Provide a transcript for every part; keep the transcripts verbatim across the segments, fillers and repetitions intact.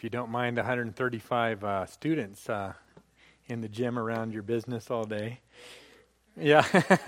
If you don't mind one hundred thirty-five uh, students uh, in the gym around your business all day. Yeah,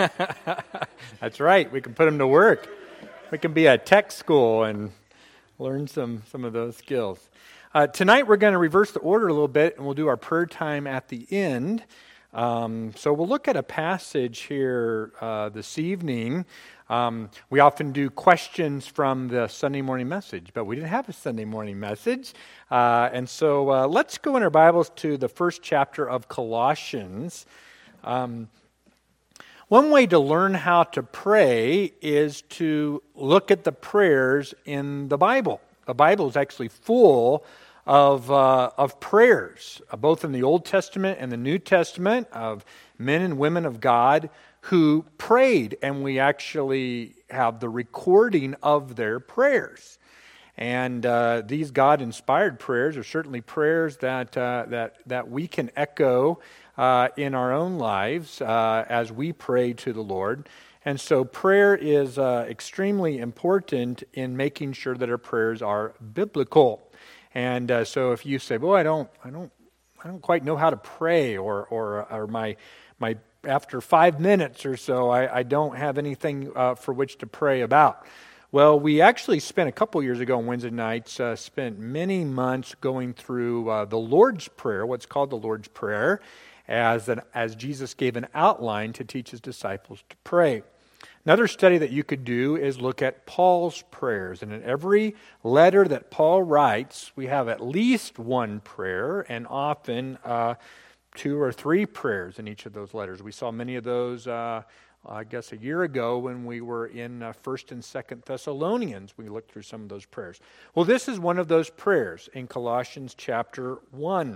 that's right. We can put them to work. We can be a tech school and learn some, some of those skills. Uh, tonight we're going to reverse the order a little bit, and we'll do our prayer time at the end. Um, so we'll look at a passage here uh, this evening. Um, we often do questions from the Sunday morning message, but we didn't have a Sunday morning message. Uh, and so uh, let's go in our Bibles to the first chapter of Colossians. Um, one way to learn how to pray is to look at the prayers in the Bible. The Bible is actually full of uh, of prayers, uh, both in the Old Testament and the New Testament, of men and women of God who prayed, and we actually have the recording of their prayers. And uh, these God-inspired prayers are certainly prayers that uh, that that we can echo uh, in our own lives uh, as we pray to the Lord. And so prayer is uh, extremely important in making sure that our prayers are biblical. And uh, so if you say, "Well, I don't, I don't, I don't quite know how to pray," or or or my my after five minutes or so, I, I don't have anything uh, for which to pray about. Well, we actually spent a couple years ago on Wednesday nights, uh, spent many months going through uh, the Lord's Prayer, what's called the Lord's Prayer, as an, as Jesus gave an outline to teach his disciples to pray. Another study that you could do is look at Paul's prayers. And in every letter that Paul writes, we have at least one prayer, and often uh, two or three prayers in each of those letters. We saw many of those, uh, I guess, a year ago when we were in uh, First and Second Thessalonians. We looked through some of those prayers. Well, this is one of those prayers in Colossians chapter one.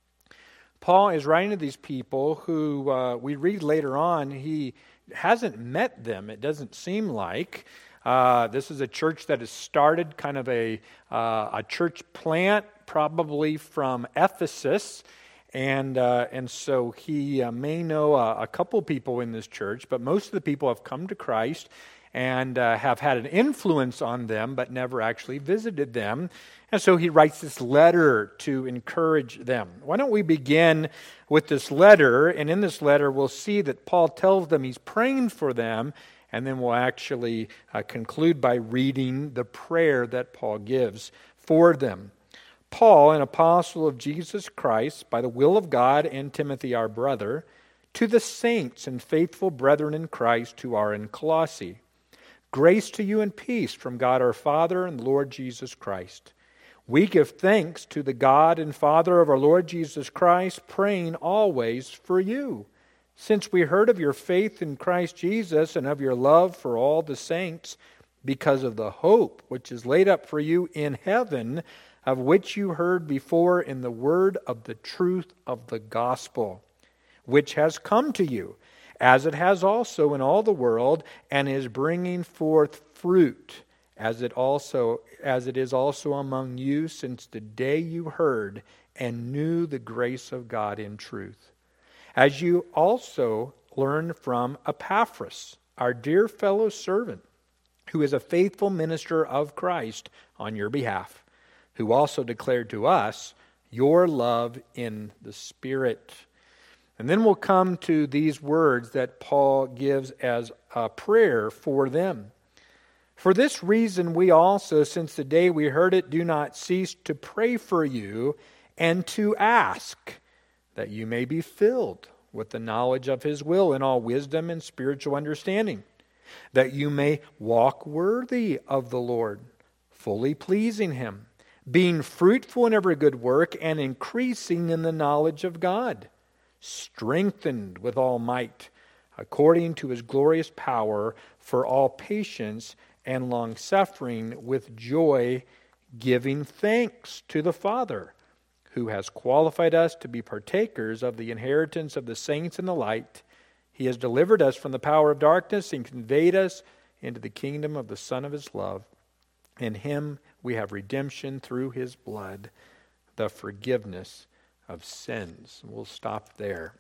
Paul is writing to these people who uh, we read later on, he hasn't met them, it doesn't seem like. Uh, this is a church that has started kind of a, uh, a church plant, probably from Ephesus. And uh, and so he uh, may know a, a couple people in this church, but most of the people have come to Christ and uh, have had an influence on them, but never actually visited them. And so he writes this letter to encourage them. Why don't we begin with this letter? And in this letter, we'll see that Paul tells them he's praying for them, and then we'll actually uh, conclude by reading the prayer that Paul gives for them. Paul, an apostle of Jesus Christ, by the will of God, and Timothy, our brother, to the saints and faithful brethren in Christ who are in Colossae. Grace to you and peace from God our Father and the Lord Jesus Christ. We give thanks to the God and Father of our Lord Jesus Christ, praying always for you, since we heard of your faith in Christ Jesus and of your love for all the saints, because of the hope which is laid up for you in heaven, of which you heard before in the word of the truth of the gospel, which has come to you, as it has also in all the world, and is bringing forth fruit, as it also as it is also among you since the day you heard and knew the grace of God in truth. As you also learned from Epaphras, our dear fellow servant, who is a faithful minister of Christ on your behalf, who also declared to us your love in the Spirit. And then we'll come to these words that Paul gives as a prayer for them. For this reason we also, since the day we heard it, do not cease to pray for you and to ask that you may be filled with the knowledge of his will in all wisdom and spiritual understanding, that you may walk worthy of the Lord, fully pleasing him, being fruitful in every good work and increasing in the knowledge of God, strengthened with all might, according to his glorious power, for all patience and long-suffering with joy, giving thanks to the Father, who has qualified us to be partakers of the inheritance of the saints in the light. He has delivered us from the power of darkness and conveyed us into the kingdom of the Son of his love. In him we have redemption through his blood, the forgiveness of sins. We'll stop there.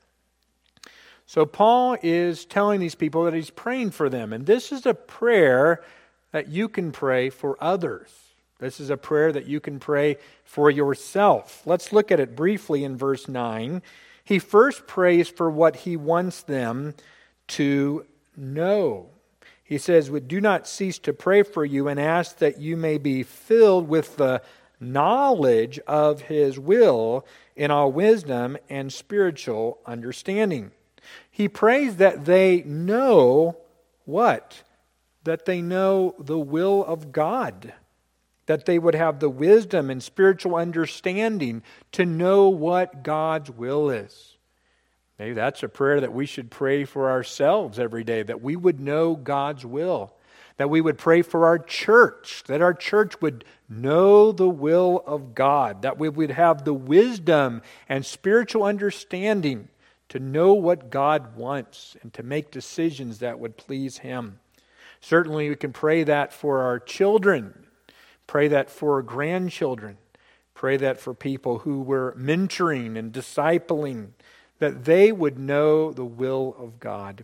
So Paul is telling these people that he's praying for them. And this is a prayer that you can pray for others. This is a prayer that you can pray for yourself. Let's look at it briefly in verse nine. He first prays for what he wants them to know. He says, "We do not cease to pray for you and ask that you may be filled with the knowledge of his will in all wisdom and spiritual understanding." He prays that they know what? That they know the will of God. That they would have the wisdom and spiritual understanding to know what God's will is. Maybe that's a prayer that we should pray for ourselves every day, that we would know God's will. That we would pray for our church, that our church would know the will of God, that we would have the wisdom and spiritual understanding to know what God wants and to make decisions that would please Him. Certainly we can pray that for our children, pray that for our grandchildren, pray that for people who we're mentoring and discipling, that they would know the will of God.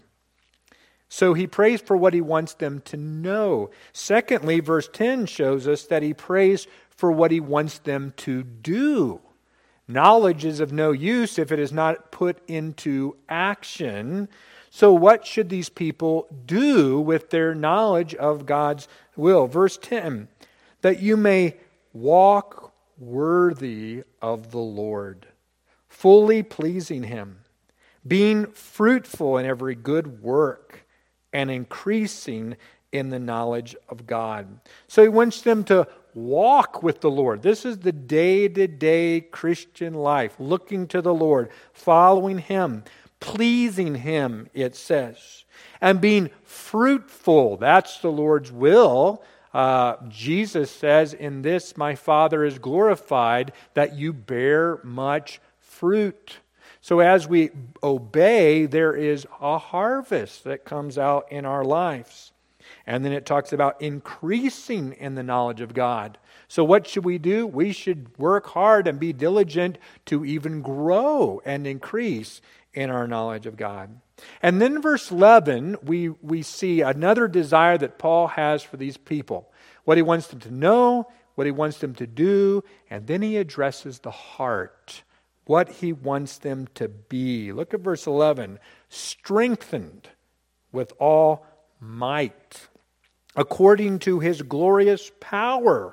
So he prays for what he wants them to know. Secondly, verse ten shows us that he prays for what he wants them to do. Knowledge is of no use if it is not put into action. So what should these people do with their knowledge of God's will? Verse ten, that you may walk worthy of the Lord, fully pleasing Him, being fruitful in every good work, and increasing in the knowledge of God. So he wants them to walk with the Lord. This is the day-to-day Christian life, looking to the Lord, following Him, pleasing Him, it says, and being fruitful. That's the Lord's will. Uh, Jesus says, "In this my Father is glorified, that you bear much fruit." So as we obey, there is a harvest that comes out in our lives. And then it talks about increasing in the knowledge of God. So what should we do? We should work hard and be diligent to even grow and increase in our knowledge of God. And then verse eleven, we, we see another desire that Paul has for these people. What he wants them to know, what he wants them to do, and then he addresses the heart. What he wants them to be. Look at verse eleven. Strengthened with all might, according to His glorious power,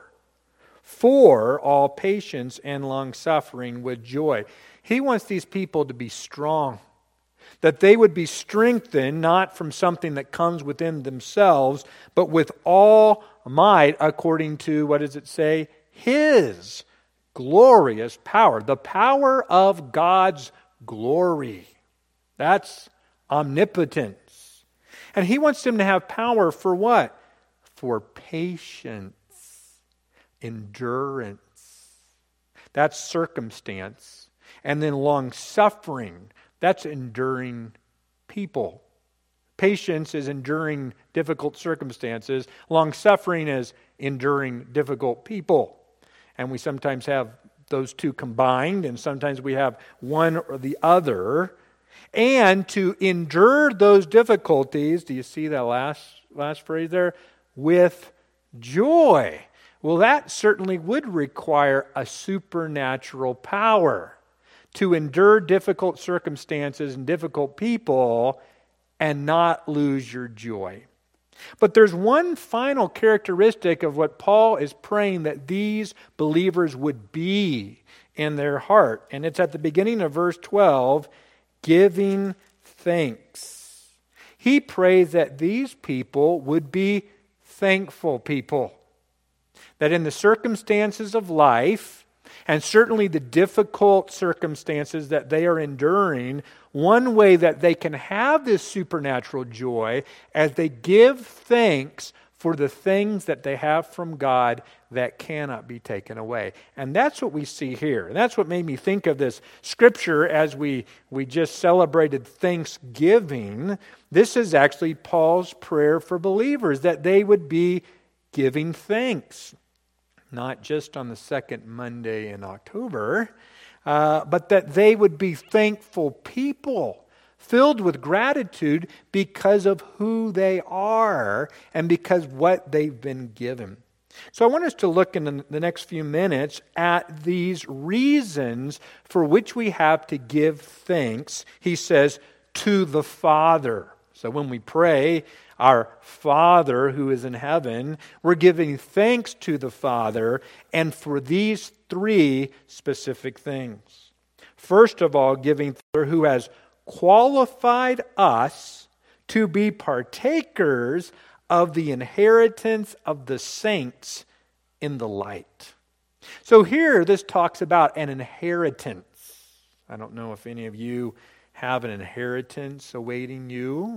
for all patience and long-suffering with joy. He wants these people to be strong, that they would be strengthened, not from something that comes within themselves, but with all might, according to, what does it say? His glorious power. The power of God's glory. That's omnipotence. And He wants them to have power for what? For patience, endurance. That's circumstance. And then long-suffering. That's enduring people. Patience is enduring difficult circumstances. Long-suffering is enduring difficult people. And we sometimes have those two combined, and sometimes we have one or the other. And to endure those difficulties, do you see that last, last phrase there? With joy. Well, that certainly would require a supernatural power to endure difficult circumstances and difficult people and not lose your joy. But there's one final characteristic of what Paul is praying that these believers would be in their heart. And it's at the beginning of verse twelve, giving thanks. He prays that these people would be thankful people. That in the circumstances of life, and certainly the difficult circumstances that they are enduring, one way that they can have this supernatural joy as they give thanks for the things that they have from God that cannot be taken away. And that's what we see here. And that's what made me think of this scripture as we, we just celebrated Thanksgiving. This is actually Paul's prayer for believers, that they would be giving thanks. Not just on the second Monday in October, uh, but that they would be thankful people, filled with gratitude because of who they are and because what they've been given. So I want us to look in the next few minutes at these reasons for which we have to give thanks, he says, to the Father. So when we pray, our Father who is in heaven, we're giving thanks to the Father, and for these three specific things. First of all, giving Father who has qualified us to be partakers of the inheritance of the saints in the light. So here, this talks about an inheritance. I don't know if any of you have an inheritance awaiting you.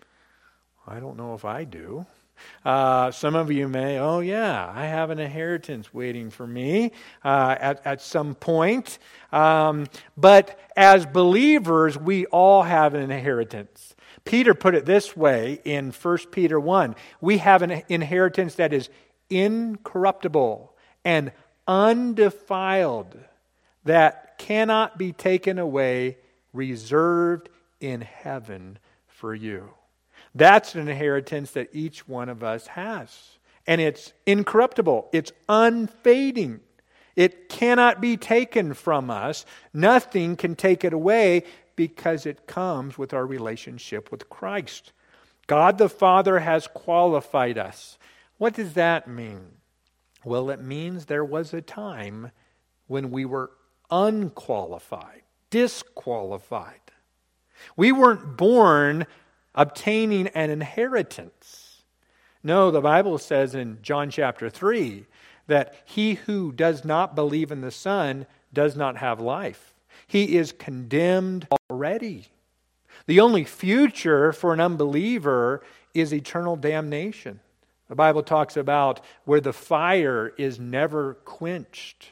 I don't know if I do. Uh, some of you may, oh yeah, I have an inheritance waiting for me uh, at, at some point. Um, but as believers, we all have an inheritance. Peter put it this way in First Peter one. We have an inheritance that is incorruptible and undefiled, that cannot be taken away, reserved in heaven for you. That's an inheritance that each one of us has. And it's incorruptible. It's unfading. It cannot be taken from us. Nothing can take it away, because it comes with our relationship with Christ. God the Father has qualified us. What does that mean? Well, it means there was a time when we were unqualified, disqualified. We weren't born obtaining an inheritance. No, the Bible says in John chapter three that he who does not believe in the Son does not have life. He is condemned already. The only future for an unbeliever is eternal damnation. The Bible talks about where the fire is never quenched.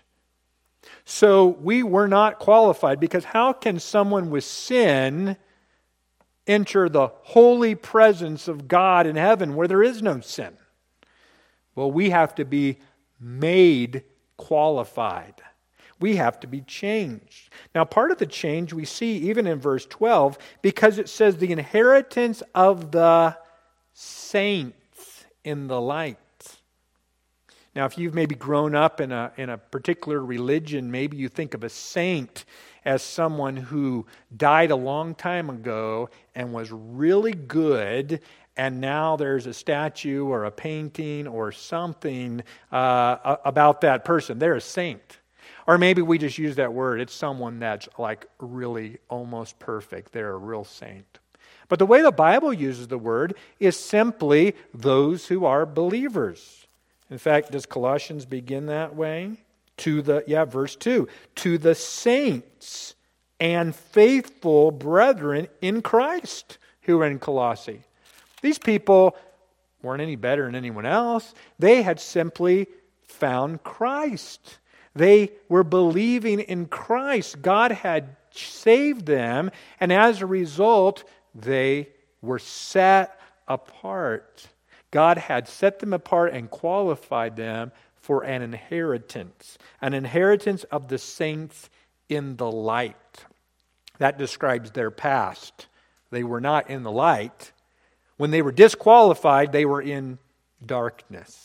So we were not qualified, because how can someone with sin enter the holy presence of God in heaven where there is no sin? Well, we have to be made qualified. We have to be changed. Now, part of the change we see even in verse twelve, because it says the inheritance of the saints in the light. Now, if you've maybe grown up in a, in a particular religion, maybe you think of a saint as someone who died a long time ago and was really good, and now there's a statue or a painting or something uh, about that person. They're a saint. Or maybe we just use that word. It's someone that's like really almost perfect. They're a real saint. But the way the Bible uses the word is simply those who are believers. In fact, does Colossians begin that way? To the, yeah, verse two. To the saints and faithful brethren in Christ who are in Colossae. These people weren't any better than anyone else. They had simply found Christ. They were believing in Christ. God had saved them, and as a result, they were set apart. God had set them apart and qualified them for an inheritance, an inheritance of the saints in the light. That describes their past. They were not in the light. When they were disqualified, they were in darkness.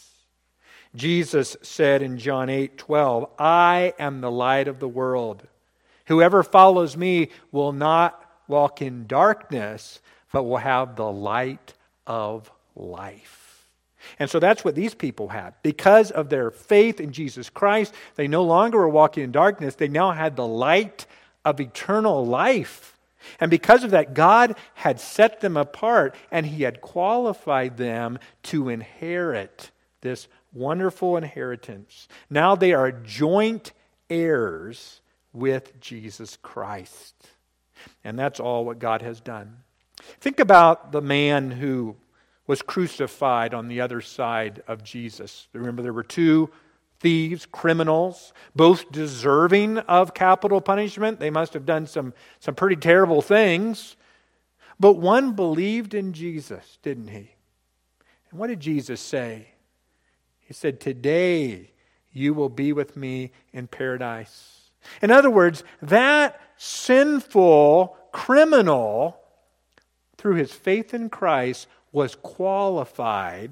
Jesus said in John eight twelve, I am the light of the world. Whoever follows me will not walk in darkness, but will have the light of life. And so that's what these people had. Because of their faith in Jesus Christ, they no longer were walking in darkness. They now had the light of eternal life. And because of that, God had set them apart, and He had qualified them to inherit this wonderful inheritance. Now they are joint heirs with Jesus Christ. And that's all what God has done. Think about the man who was crucified on the other side of Jesus. Remember, there were two thieves, criminals, both deserving of capital punishment. They must have done some, some pretty terrible things. But one believed in Jesus, didn't he? And what did Jesus say? He said, today you will be with me in paradise. In other words, that sinful criminal, through his faith in Christ, was qualified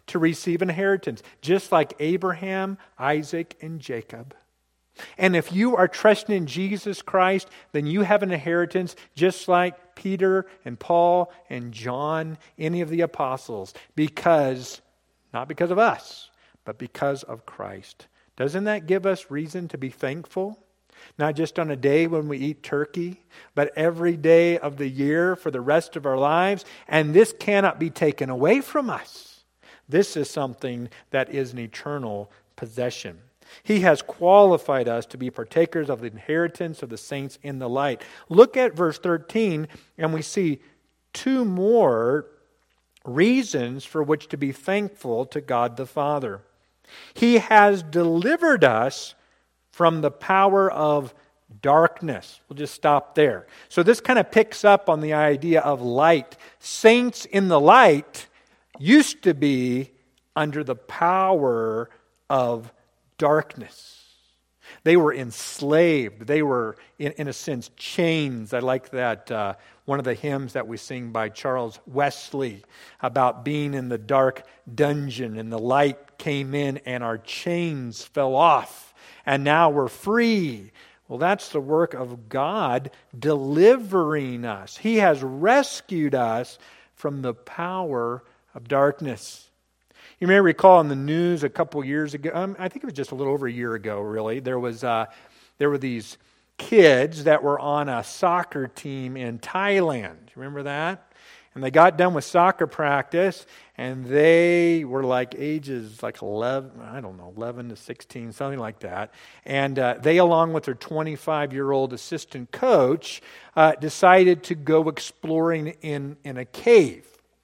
to receive inheritance, just like Abraham, Isaac, and Jacob. And if you are trusting in Jesus Christ, then you have an inheritance just like Peter and Paul and John, any of the apostles, because, not because of us, but because of Christ. Doesn't that give us reason to be thankful? Not just on a day when we eat turkey, but every day of the year for the rest of our lives. And this cannot be taken away from us. This is something that is an eternal possession. He has qualified us to be partakers of the inheritance of the saints in the light. Look at verse thirteen, and we see two more reasons for which to be thankful to God the Father. He has delivered us from the power of darkness. We'll just stop there. So this kind of picks up on the idea of light. Saints in the light used to be under the power of darkness. They were enslaved. They were, in, in a sense, chains. I like that uh, one of the hymns that we sing by Charles Wesley about being in the dark dungeon and the light came in and our chains fell off and now we're free. Well, that's the work of God delivering us. He has rescued us from the power of darkness. You may recall in the news a couple years ago, um, I think it was just a little over a year ago, really, there was uh, there were these kids that were on a soccer team in Thailand. Do you remember that? And they got done with soccer practice, and they were like ages like eleven, I don't know, eleven to sixteen, something like that. And uh, they, along with their twenty-five-year-old assistant coach, uh, decided to go exploring in, in a cave.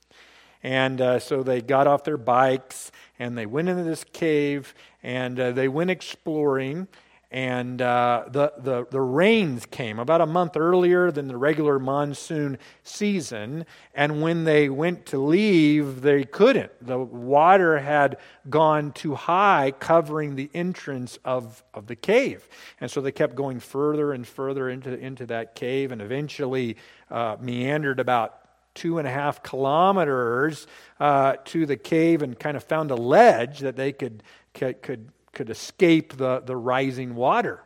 And uh, so they got off their bikes and they went into this cave and uh, they went exploring. And uh, the, the, the rains came about a month earlier than the regular monsoon season. And when they went to leave, they couldn't. The water had gone too high, covering the entrance of, of the cave. And so they kept going further and further into, into that cave and eventually uh, meandered about two and a half kilometers uh, to the cave and kind of found a ledge that they could could could, could escape the, the rising water.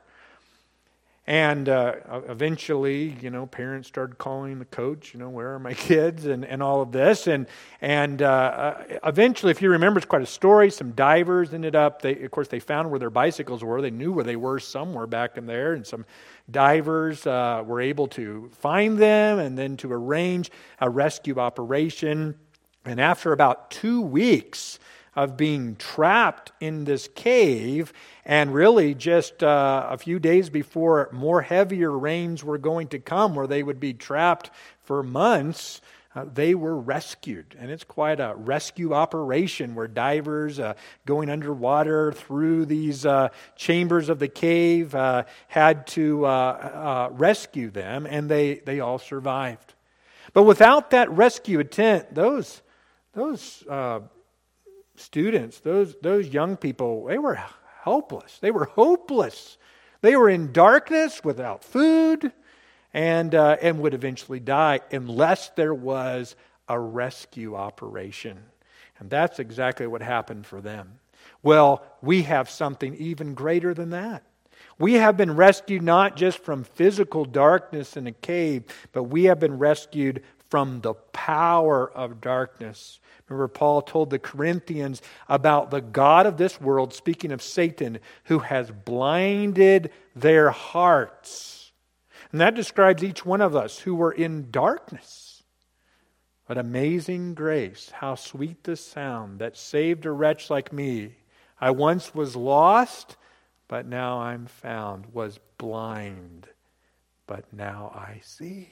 And uh, eventually, you know, parents started calling the coach, you know, where are my kids and, and all of this. And and uh, eventually, if you remember, it's quite a story. Some divers ended up, they of course, they found where their bicycles were. They knew where they were somewhere back in there. And some divers uh, were able to find them and then to arrange a rescue operation. And after about two weeks of being trapped in this cave, and really just uh, a few days before more heavier rains were going to come, where they would be trapped for months, uh, they were rescued. And it's quite a rescue operation where divers uh, going underwater through these uh, chambers of the cave uh, had to uh, uh, rescue them, and they, they all survived. But without that rescue attempt, those those uh, students, those those young people, they were helpless. They were hopeless. They were in darkness without food and uh, and would eventually die unless there was a rescue operation. And that's exactly what happened for them. Well, we have something even greater than that. We have been rescued not just from physical darkness in a cave, but we have been rescued from the power of darkness. Remember, Paul told the Corinthians about the god of this world, speaking of Satan, who has blinded their hearts. And that describes each one of us who were in darkness. But amazing grace, how sweet the sound that saved a wretch like me. I once was lost, but now I'm found, was blind, but now I see.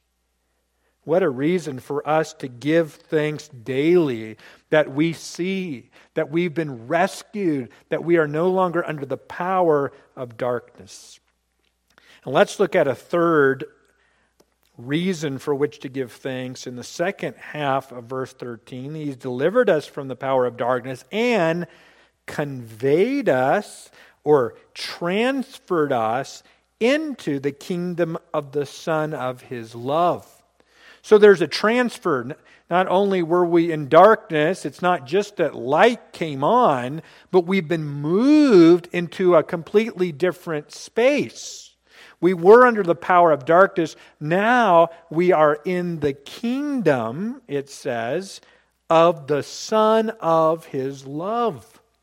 What a reason for us to give thanks daily that we see, that we've been rescued, that we are no longer under the power of darkness. And let's look at a third reason for which to give thanks in the second half of verse thirteen. He's delivered us from the power of darkness and conveyed us or transferred us into the kingdom of the Son of His love. So there's a transfer. Not only were we in darkness, it's not just that light came on, but we've been moved into a completely different space. We were under the power of darkness. Now we are in the kingdom, it says, of the Son of His love.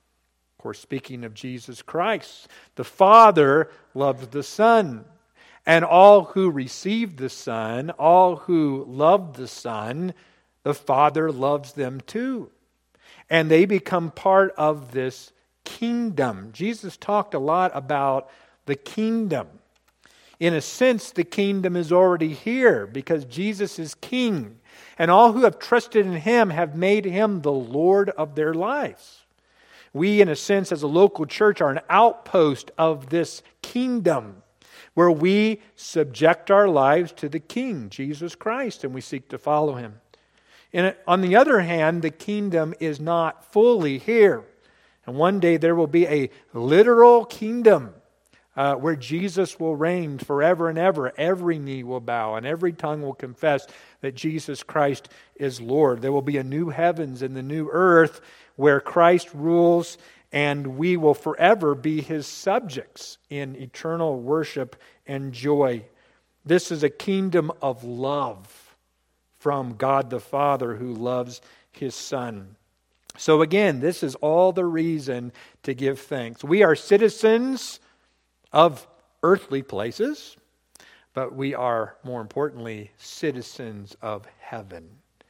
Of course, speaking of Jesus Christ, the Father loves the Son. And all who received the Son, all who loved the Son, the Father loves them too. And they become part of this kingdom. Jesus talked a lot about the kingdom. In a sense, the kingdom is already here because Jesus is king. And all who have trusted in Him have made Him the Lord of their lives. We, in a sense, as a local church, are an outpost of this kingdom where we subject our lives to the King, Jesus Christ, and we seek to follow Him. And on the other hand, the kingdom is not fully here. And one day there will be a literal kingdom uh, where Jesus will reign forever and ever. Every knee will bow and every tongue will confess that Jesus Christ is Lord. There will be a new heavens and the new earth where Christ rules, and we will forever be His subjects in eternal worship and joy. This is a kingdom of love from God the Father who loves His Son. So again, this is all the reason to give thanks. We are citizens of earthly places, but we are, more importantly, citizens of heaven.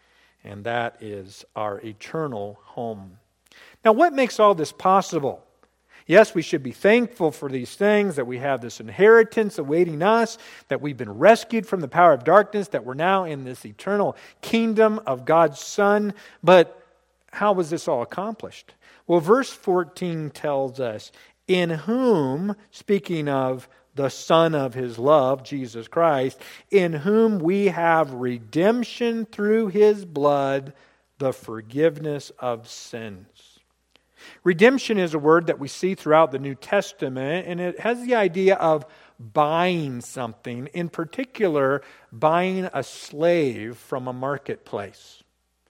And that is our eternal home. Now, what makes all this possible? Yes, we should be thankful for these things, that we have this inheritance awaiting us, that we've been rescued from the power of darkness, that we're now in this eternal kingdom of God's Son. But how was this all accomplished? Well, verse fourteen tells us, in whom, speaking of the Son of His love, Jesus Christ, in whom we have redemption through His blood, the forgiveness of sins. Redemption is a word that we see throughout the New Testament, and it has the idea of buying something, in particular, buying a slave from a marketplace.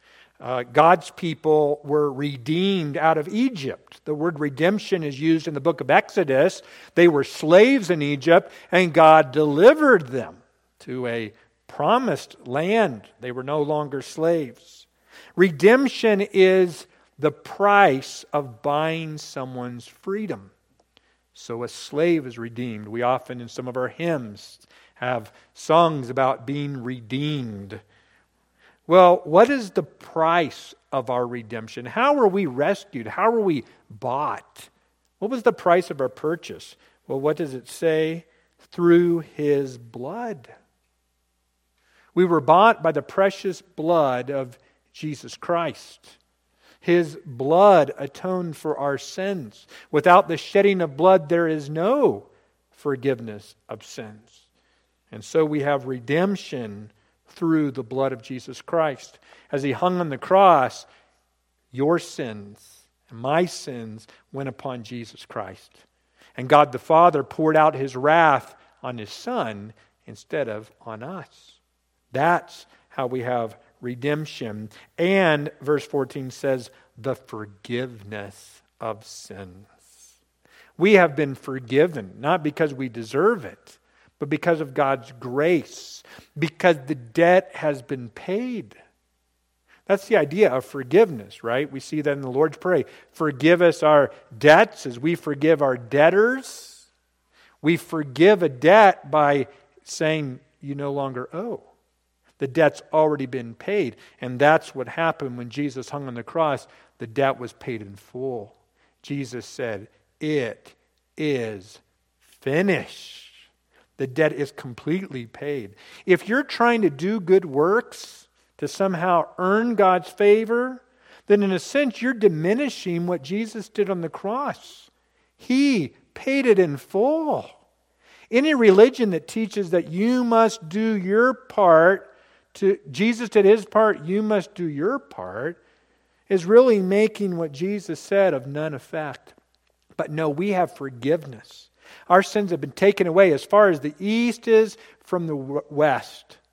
Uh, God's people were redeemed out of Egypt. The word redemption is used in the book of Exodus. They were slaves in Egypt, and God delivered them to a promised land. They were no longer slaves. Redemption is the price of buying someone's freedom. So a slave is redeemed. We often, in some of our hymns, have songs about being redeemed. Well, what is the price of our redemption? How were we rescued? How were we bought? What was the price of our purchase? Well, what does it say? Through His blood. We were bought by the precious blood of Jesus Christ. His blood atoned for our sins. Without the shedding of blood, there is no forgiveness of sins. And so we have redemption through the blood of Jesus Christ. As He hung on the cross, your sins and my sins went upon Jesus Christ. And God the Father poured out His wrath on His Son instead of on us. That's how we have redemption. And verse fourteen says, the forgiveness of sins. We have been forgiven, not because we deserve it, but because of God's grace, because the debt has been paid. That's the idea of forgiveness, right? We see that in the Lord's Prayer. Forgive us our debts as we forgive our debtors. We forgive a debt by saying, you no longer owe. The debt's already been paid. And that's what happened when Jesus hung on the cross. The debt was paid in full. Jesus said, it is finished. The debt is completely paid. If you're trying to do good works to somehow earn God's favor, then in a sense you're diminishing what Jesus did on the cross. He paid it in full. Any religion that teaches that you must do your part to Jesus did His part, you must do your part, is really making what Jesus said of none effect. But no, we have forgiveness. Our sins have been taken away as far as the east is from the west.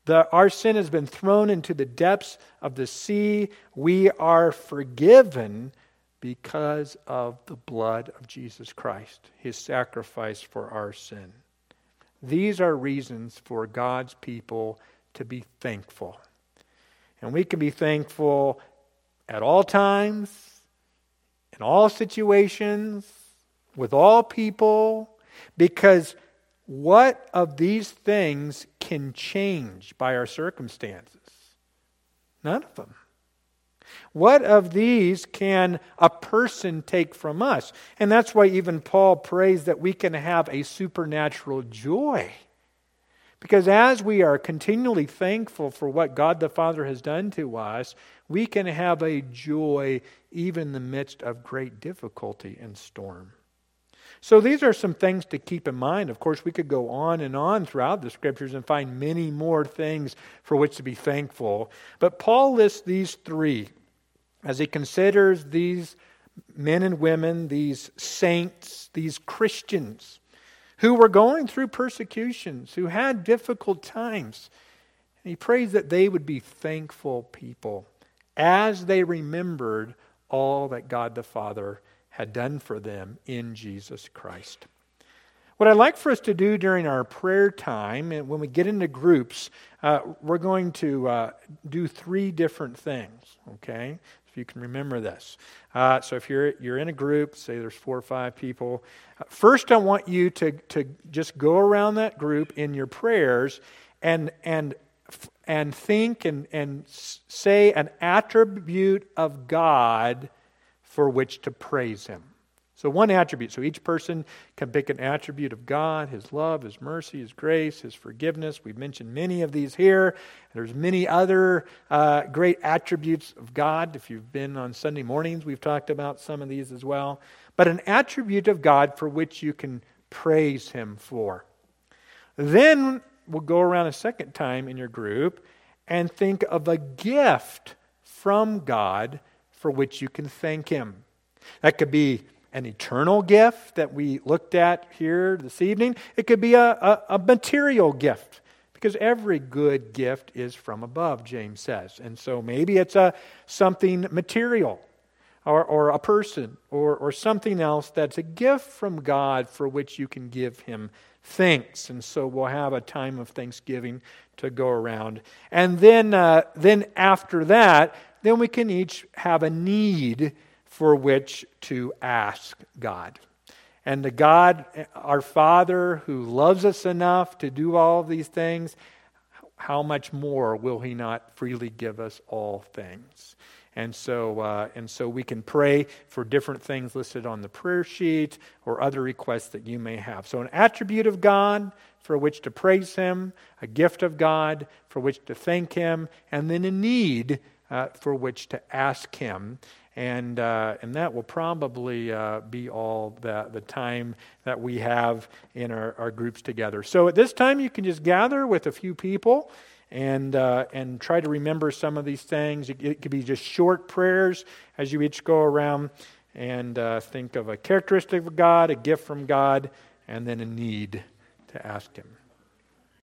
The, our sin has been thrown into the depths of the sea. We are forgiven because of the blood of Jesus Christ, His sacrifice for our sin. These are reasons for God's people to be thankful. And we can be thankful at all times, in all situations, with all people, because what of these things can change by our circumstances? None of them. What of these can a person take from us? And that's why even Paul prays that we can have a supernatural joy. Because as we are continually thankful for what God the Father has done to us, we can have a joy even in the midst of great difficulty and storm. So these are some things to keep in mind. Of course, we could go on and on throughout the Scriptures and find many more things for which to be thankful. But Paul lists these three as he considers these men and women, these saints, these Christians who were going through persecutions, who had difficult times. And he prays that they would be thankful people as they remembered all that God the Father had done for them in Jesus Christ. What I'd like for us to do during our prayer time, and when we get into groups, uh, we're going to uh, do three different things, okay? If you can remember this. Uh, so if you're you're in a group, say there's four or five people, uh, first I want you to to just go around that group in your prayers and and and think and and say an attribute of God for which to praise Him. So one attribute. So each person can pick an attribute of God, His love, His mercy, His grace, His forgiveness. We've mentioned many of these here. There's many other uh, great attributes of God. If you've been on Sunday mornings, we've talked about some of these as well. But an attribute of God for which you can praise Him for. Then we'll go around a second time in your group and think of a gift from God for which you can thank Him. That could be an eternal gift that we looked at here this evening. It could be a, a, a material gift, because every good gift is from above, James says. And so maybe it's a something material, or, or a person, or, or something else that's a gift from God for which you can give Him thanks. And so we'll have a time of thanksgiving to go around. And then, uh, then after that, then we can each have a need for which to ask God. And the God, our Father, who loves us enough to do all of these things, how much more will He not freely give us all things? And so, uh, and so we can pray for different things listed on the prayer sheet or other requests that you may have. So an attribute of God for which to praise Him, a gift of God for which to thank Him, and then a need uh, for which to ask Him. And uh, and that will probably uh, be all the, the time that we have in our, our groups together. So at this time, you can just gather with a few people and uh, and try to remember some of these things. It, it could be just short prayers as you each go around and uh, think of a characteristic of God, a gift from God, and then a need to ask Him.